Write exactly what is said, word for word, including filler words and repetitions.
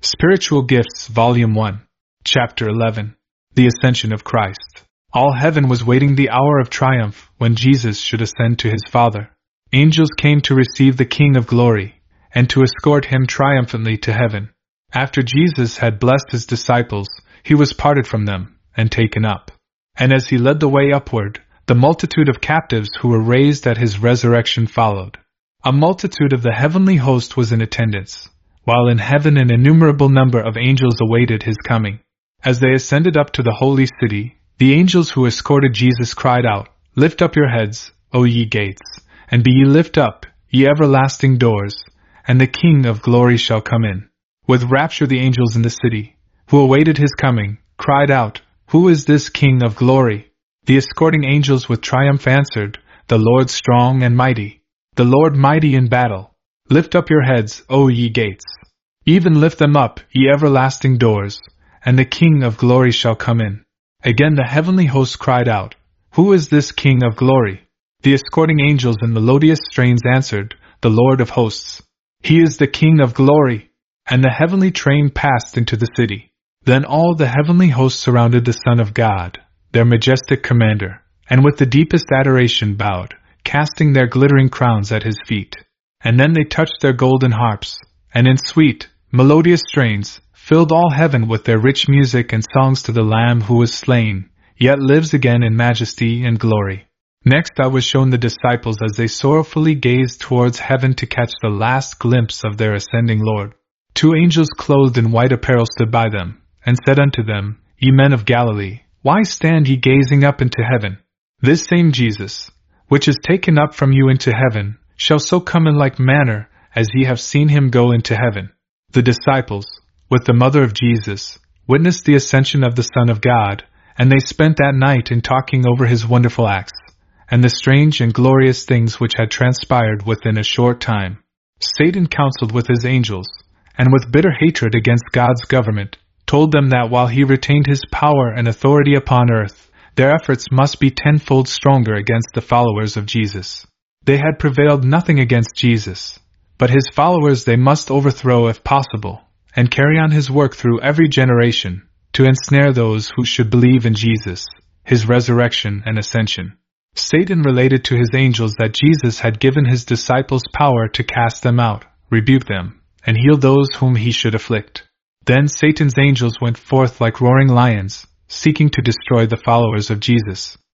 Spiritual Gifts, Volume one, Chapter eleven. The Ascension of Christ. All heaven was waiting the hour of triumph when Jesus should ascend to his Father. Angels came to receive the King of Glory, and to escort him triumphantly to heaven. After Jesus had blessed his disciples, he was parted from them, and taken up. And as he led the way upward, the multitude of captives who were raised at his resurrection followed. A multitude of the heavenly host was in attendance, while in heaven an innumerable number of angels awaited his coming. As they ascended up to the holy city, the angels who escorted Jesus cried out, "Lift up your heads, O ye gates, and be ye lift up, ye everlasting doors, and the King of glory shall come in." With rapture the angels in the city, who awaited his coming, cried out, "Who is this King of glory?" The escorting angels with triumph answered, "The Lord strong and mighty, the Lord mighty in battle. Lift up your heads, O ye gates. Even lift them up, ye everlasting doors, and the King of glory shall come in." Again the heavenly host cried out, "Who is this King of glory?" The escorting angels in melodious strains answered, "The Lord of hosts. He is the King of glory." And the heavenly train passed into the city. Then all the heavenly hosts surrounded the Son of God, their majestic commander, and with the deepest adoration bowed, casting their glittering crowns at his feet. And then they touched their golden harps, and in sweet, melodious strains, filled all heaven with their rich music and songs to the Lamb who was slain, yet lives again in majesty and glory. Next I was shown the disciples as they sorrowfully gazed towards heaven to catch the last glimpse of their ascending Lord. Two angels clothed in white apparel stood by them, and said unto them, "Ye men of Galilee, why stand ye gazing up into heaven? This same Jesus, which is taken up from you into heaven, shall so come in like manner as ye have seen him go into heaven." The disciples, with the mother of Jesus, witnessed the ascension of the Son of God, and they spent that night in talking over his wonderful acts, and the strange and glorious things which had transpired within a short time. Satan counseled with his angels, and with bitter hatred against God's government, told them that while he retained his power and authority upon earth, their efforts must be tenfold stronger against the followers of Jesus. They had prevailed nothing against Jesus, but his followers they must overthrow if possible, and carry on his work through every generation, to ensnare those who should believe in Jesus, his resurrection and ascension. Satan related to his angels that Jesus had given his disciples power to cast them out, rebuke them, and heal those whom he should afflict. Then Satan's angels went forth like roaring lions, seeking to destroy the followers of Jesus.